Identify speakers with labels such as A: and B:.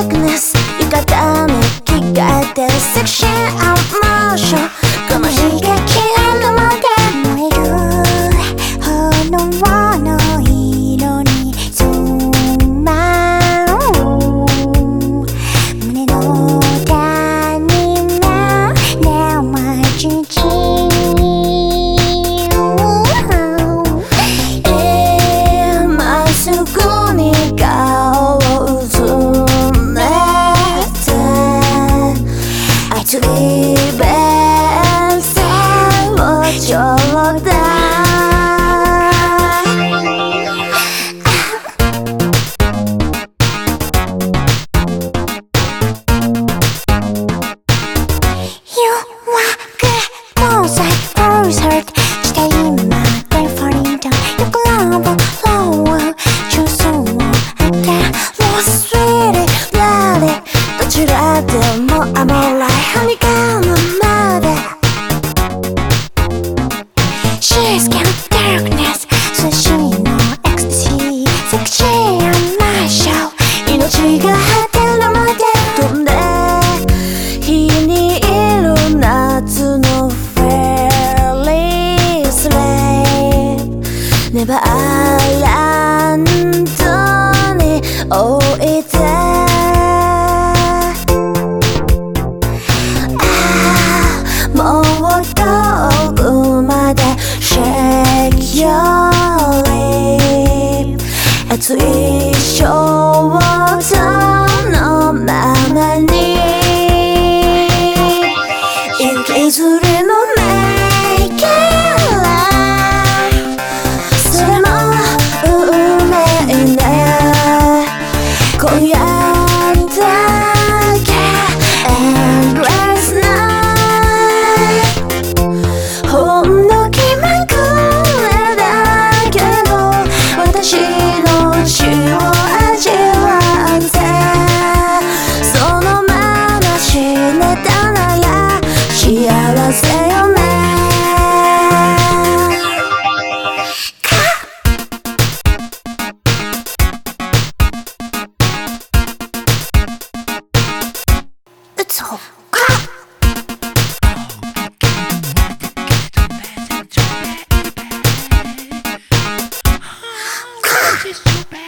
A: darkness 浴衣に着替えてるセクシーアンモーションこの刺激のまで燃える炎の色に染まる胸の谷がねまじじ今すぐに顔をうずめて熱いベンセをちょうだいShe's got darkness 寿司のエクスタシーセクシーアンマーシャル命が果てるまで飛んで火にいる夏のフェリースレイネバーランドに置いてもう遠くまで Shake your lip 熱い衝動のままに行きずりのメイキンラそれも運命ね今夜だけ Endless night ほんの気まぐれだけど私の血を味わってそのまま死ねたなら幸せよねうつほかShe's so bad.